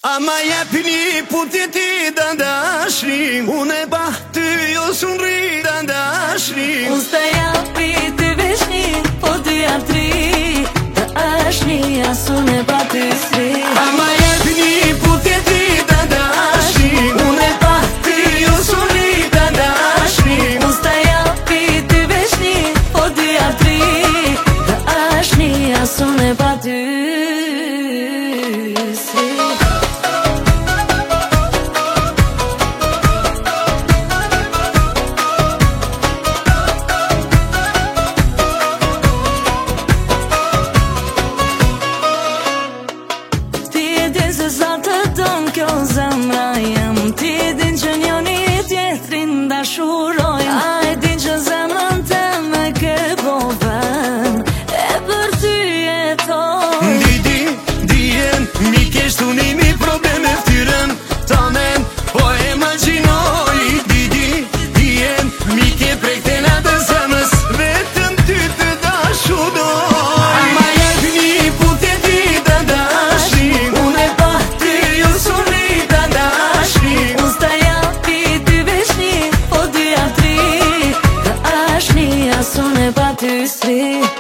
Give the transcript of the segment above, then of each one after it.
A ma jepni puti ti dashni, unë e bah ty jo sunri dashni. Unë s'ta japi ty veshni, po ty jap tri dashni, as unë e pa ty sri. A ma jepni puti ti dashni, unë e bah ty jo sunri dashni. Unë s'ta japi ty veshni, po ty jap tri dashni, as unë e pa ty sri. Se sa të don kjo zemra jem, ti din që njoni tjetrin dashuroj. A e din që zemrën te me ke po ven, e për ty jetoj. Dijen, mi kesh tunimi probleme ftyren tamen, po e imaginoj. Dijen, mi ke prej këtena të zemrës, vetëm ty të dashuroj. Ma jepni puti ti dashni, unë e bah ty jo sunri dashni. Unë s'ta japi ty veshni, po ty jap tri dashni, as unë e pa ty sri.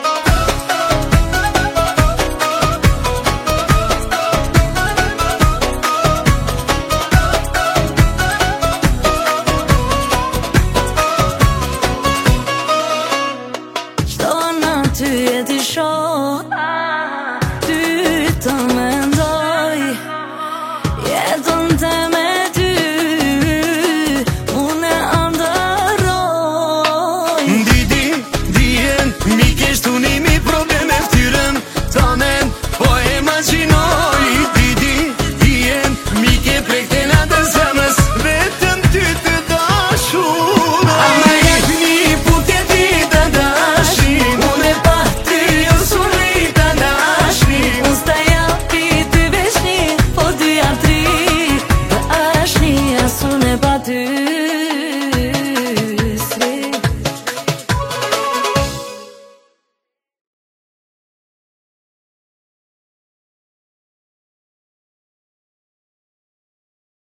Ty e ti shoh, ty të mendoj, jeto